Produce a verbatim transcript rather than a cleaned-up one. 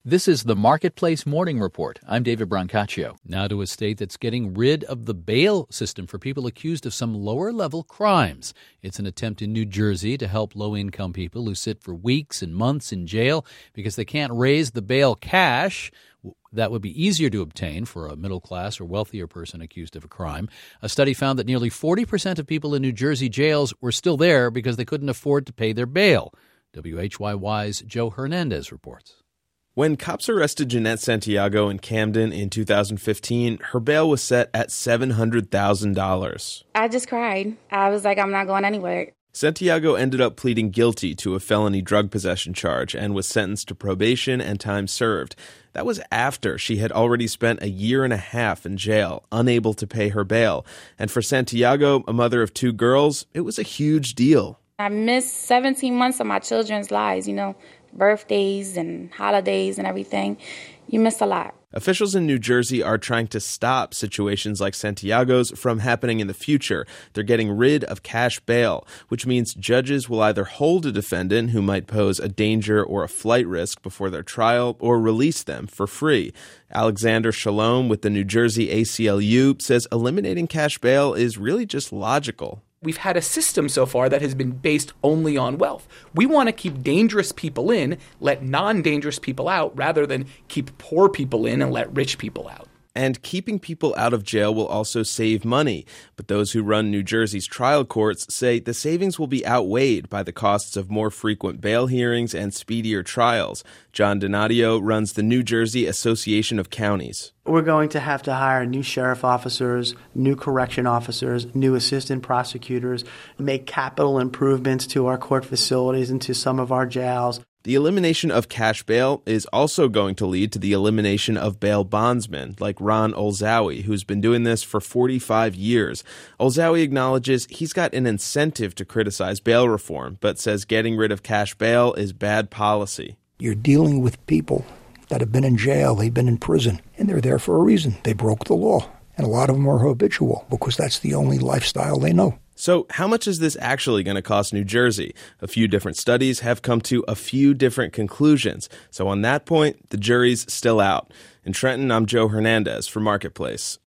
This is the Marketplace Morning Report. I'm David Brancaccio. Now to a state that's getting rid of the bail system for people accused of some lower-level crimes. It's an attempt in New Jersey to help low-income people who sit for weeks and months in jail because they can't raise the bail cash. That would be easier to obtain for a middle-class or wealthier person accused of a crime. A study found that nearly forty percent of people in New Jersey jails were still there because they couldn't afford to pay their bail. W H Y Y's Joe Hernandez reports. When cops arrested Jeanette Santiago in Camden in two thousand fifteen, her bail was set at seven hundred thousand dollars. I just cried. I was like, I'm not going anywhere. Santiago ended up pleading guilty to a felony drug possession charge and was sentenced to probation and time served. That was after she had already spent a year and a half in jail, unable to pay her bail. And for Santiago, a mother of two girls, it was a huge deal. I missed seventeen months of my children's lives, you know, birthdays and holidays and everything. You miss a lot. Officials in New Jersey are trying to stop situations like Santiago's from happening in the future. They're getting rid of cash bail, which means judges will either hold a defendant who might pose a danger or a flight risk before their trial or release them for free. Alexander Shalom with the New Jersey A C L U says eliminating cash bail is really just logical. We've had a system so far that has been based only on wealth. We want to keep dangerous people in, let non-dangerous people out, rather than keep poor people in and let rich people out. And keeping people out of jail will also save money. But those who run New Jersey's trial courts say the savings will be outweighed by the costs of more frequent bail hearings and speedier trials. John Donadio runs the New Jersey Association of Counties. We're going to have to hire new sheriff officers, new correction officers, new assistant prosecutors, make capital improvements to our court facilities and to some of our jails. The elimination of cash bail is also going to lead to the elimination of bail bondsmen like Ron Olzawi, who's been doing this for forty-five years. Olzawi acknowledges he's got an incentive to criticize bail reform, but says getting rid of cash bail is bad policy. You're dealing with people that have been in jail, they've been in prison, and they're there for a reason. They broke the law. And a lot of them are habitual because that's the only lifestyle they know. So how much is this actually going to cost New Jersey? A few different studies have come to a few different conclusions. So on that point, the jury's still out. In Trenton, I'm Joe Hernandez for Marketplace.